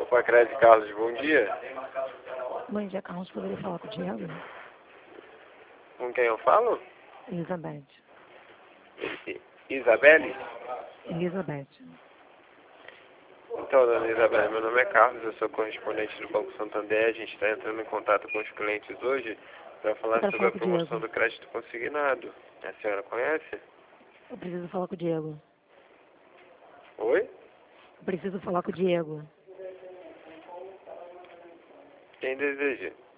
Grupo Acredito Carlos, bom dia. Bom dia, Carlos. Poderia falar com o Diego? Com quem eu falo? Elizabeth. Isabelle? Elizabeth. Então, dona Isabelle, meu nome é Carlos, eu sou correspondente do Banco Santander. A gente está entrando em contato com os clientes hoje para falar sobre a promoção do crédito consignado. A senhora conhece? Eu preciso falar com o Diego. Oi? Eu preciso falar com o Diego. Quem deseja?